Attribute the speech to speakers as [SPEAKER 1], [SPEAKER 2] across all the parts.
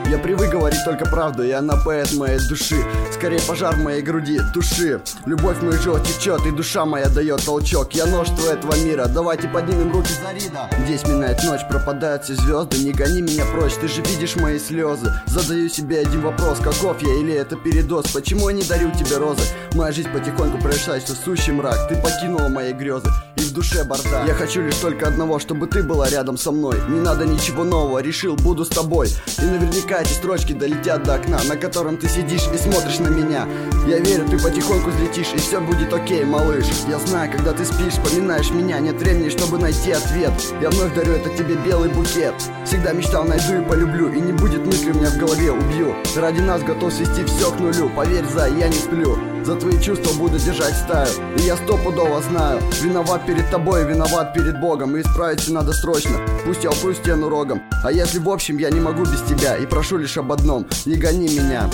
[SPEAKER 1] Я привык говорить только правду, и она поэт моей души. Скорее пожар в моей груди, туши. Любовь в моих жилах течет, и душа моя дает толчок. Я нож этого мира, давайте поднимем руки за Рида. Здесь минает ночь, пропадают все звезды. Не гони меня прочь, ты же видишь мои слезы. Задаю себе один вопрос, каков я или это передоз? Почему я не дарю тебе розы? Моя жизнь потихоньку превращается в сущий мрак. Ты покинула мои грезы, и в душе бардак. Я хочу лишь только одного, чтобы ты была рядом со мной. Не надо ничего нового, решил, буду с тобой. И наверняка эти строчки долетят до окна, на котором ты сидишь и смотришь на меня. Я верю, ты потихоньку взлетишь, и все будет окей, малыш. Я знаю, когда ты спишь, вспоминаешь меня. Нет времени, чтобы найти ответ. Я вновь дарю это тебе белый букет. Всегда мечтал, найду и полюблю. И не будет мысли у меня в голове, убью. Ради нас готов свести все к нулю. Поверь, Зай, я не сплю. За твои чувства буду держать стаю. И я стопудово знаю, виноват перед тобой, виноват перед Богом. И исправиться надо срочно, пусть я упру стену рогом. А если в общем я не могу без тебя, и прошу лишь об одном, не гони меня.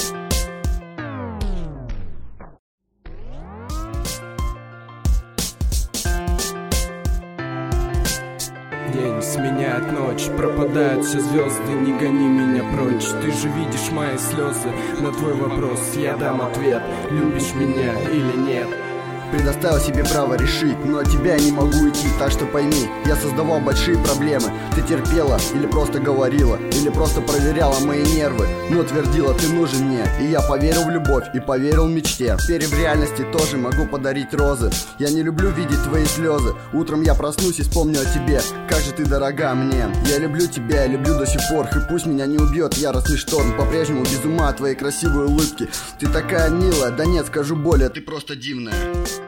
[SPEAKER 2] День сменяет ночь, пропадают все звезды. Не гони меня прочь, ты же видишь мои слезы. На твой вопрос я дам ответ: любишь меня или нет?
[SPEAKER 1] Предоставил себе право решить, но от тебя я не могу идти, так что пойми, я создавал большие проблемы. Ты терпела, или просто говорила, или просто проверяла мои нервы, но твердила, ты нужен мне. И я поверил в любовь, и поверил в мечте. Теперь в реальности тоже могу подарить розы. Я не люблю видеть твои слезы. Утром я проснусь и вспомню о тебе. Как же ты дорога мне. Я люблю тебя, я люблю до сих пор. И пусть меня не убьет яростный шторм, по-прежнему без ума от твоей красивой улыбки. Ты такая милая, да нет, скажу более, ты просто дивная.